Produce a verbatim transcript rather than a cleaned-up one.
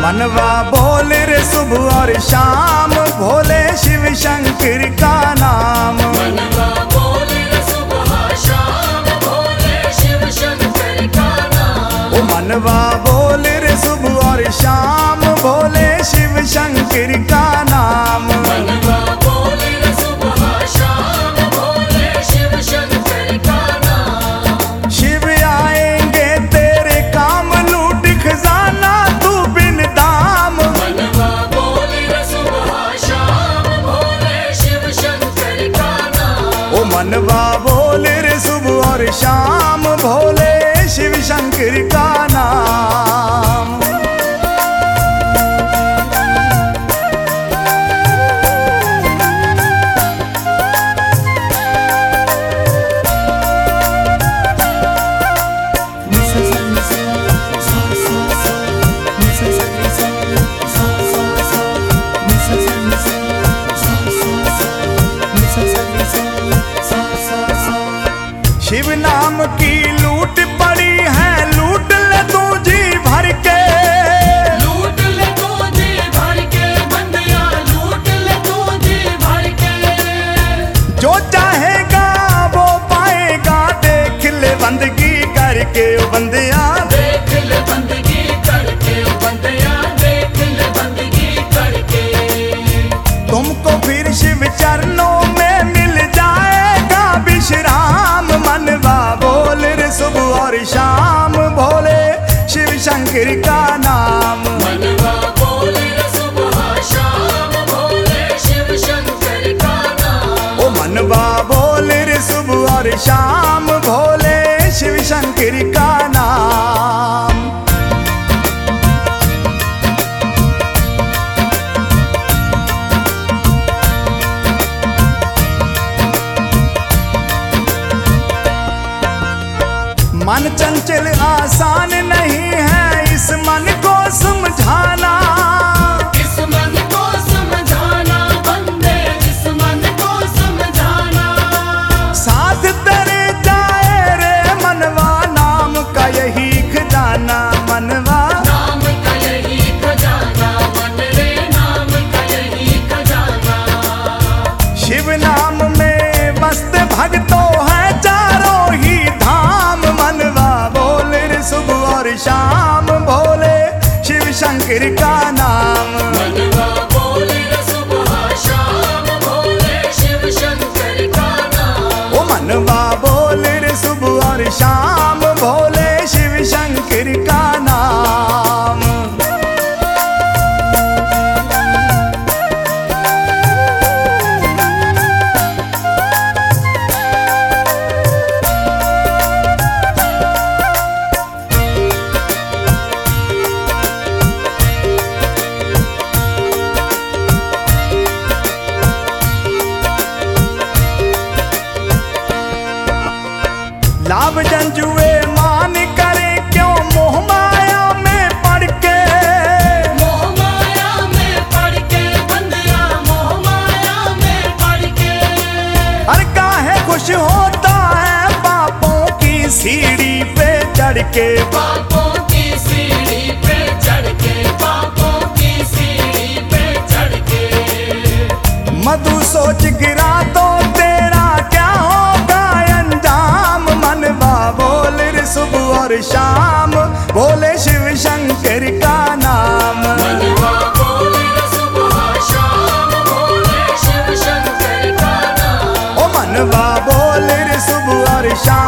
मनवा बोल रे सुबह और शाम भोले शिव शंकर का नाम। मनवा बोल रे सुबह शाम भोले शिव शंकर का नाम। ओ मनवा बोल रे सुबह और शाम भोले शिव शंकर का नाम। मनवा बोल रे सुबह शाम भोले शिव शंकर का नाम। शिव आएंगे तेरे काम लूट खजाना तू बिन दाम। मनवा बोल रे सुबह शाम भोले शिव शंकर का नाम। ओ मनवा बोल रे सुबह और शाम भोले शिव शंकर का नाम। शिव नाम की लूट पड़ी है लूट ले तू जी भर के। लूट ले तू जी भर के बंदिया लूट ले तू जी भर के। जो चाहेगा वो पाएगा देख ले बंदगी करके ओ बंदिया। देख ले बंदगी करके बंदिया देख ले बंदगी करके। तुमको फिर शिव चरणों में मिल जाएगा विश्राम। मनवा बोल रे सुबह और शाम भोले शिव शंकर का नाम। मनवा बोल रे सुबह शाम भोले शिव शंकर का नाम। ओ मनवा बोल रे सुबह और शाम भोले शिव शंकर का नाम। मन चंचल आसान नहीं है इस मन को समझाना। इस मन को समझाना बंदे इस मन को समझाना। साथ तेरे जाए रे मनवा नाम का यही खजाना। मनवा नाम का यही खजाना मन रे नाम का यही खजाना। शिव नाम में मस्त भक्तों है चारों ही धाम। मनवा बोल रे सुबह और शाम भोले शिव शंकर का नाम। मनवा बोल रे सुबह शाम भोले शिव शंकर का नाम। ओ मनवा बोल रे सुबह और शाम भोले शिव शंकर का नाम। लाभ जंजुए मान करे क्यों मोह माया में पड़ के। मोह माया में पड़ के बंदिया मोह माया में पड़ के। हर काहे खुश होता है पापों की सीढ़ी पे चढ़ के। पापों की सीढ़ी पे चढ़ के पापों की सीढ़ी पे चढ़ के। मधु सोच गिरा तो तेरा क्या होगा अंजाम। मनवा बोल रे सुबह और शाम भोले शिव शंकर का नाम। मनवा बोल रे सुबह शाम भोले शिव शंकर का नाम। ओ मनवा बोल रे सुबह और शाम